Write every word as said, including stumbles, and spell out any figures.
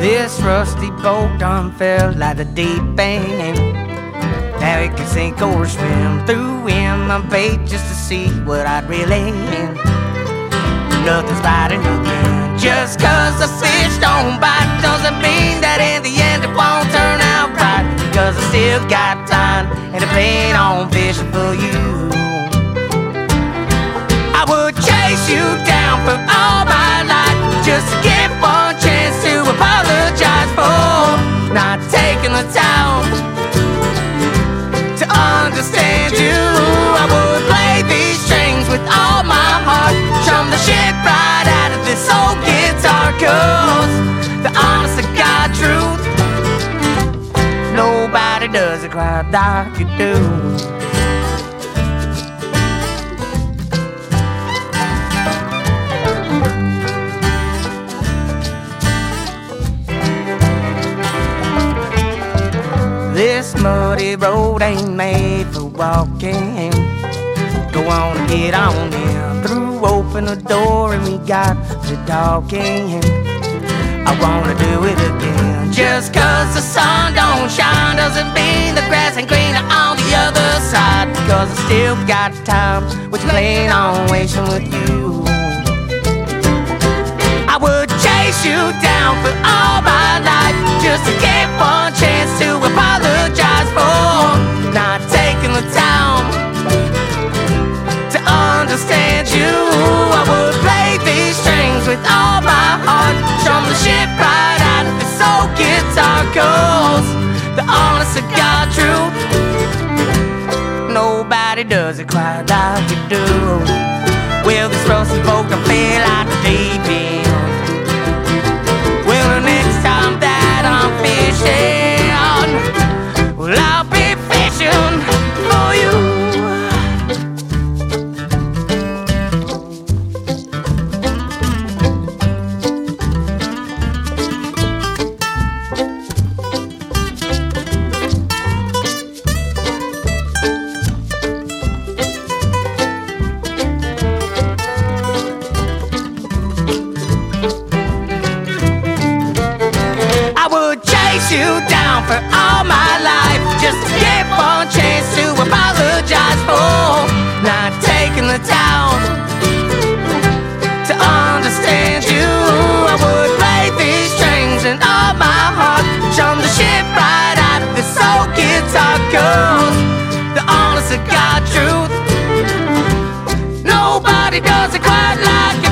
This rusty boat done felt like a deep end. Now it can sink or swim through in my bait just to see what I'd really in. Nothing's biting again. Just cause the fish don't bite doesn't mean that in the end it won't turn out right. Cause I still got time and I plan on fishing for you. I would chase you down for all my life just to get one chance to apologize for not taking the time to understand you. I would play these strings with all my heart, drum the shit right out of this old guitar. Cause the honest to God truth, nobody does it quite like you do. This muddy road ain't made for walking. Go on and get on in. Through open the door and we got to talking. I wanna do it again. Just cause the sun don't shine doesn't mean the grass ain't greener on the other side. Cause I still got time, which I plan on wasting with you. I would chase you down for all my life just to get one chance to apologize for not taking the time to understand you. I would play these strings with all my heart, drum the shit right out of this old guitar. Cause the honest to God truth, nobody does it quite like you do. Well, this rusty boat don't feel like a deep end. Well, the next time that I'm fishing, well, I'll be fishing for you. You down for all my life just to get one chance to apologize for not taking the time to understand you. I would play these strings and all my heart, drum the shit right out of this old guitar. Cause the honest to God truth, nobody does it quite like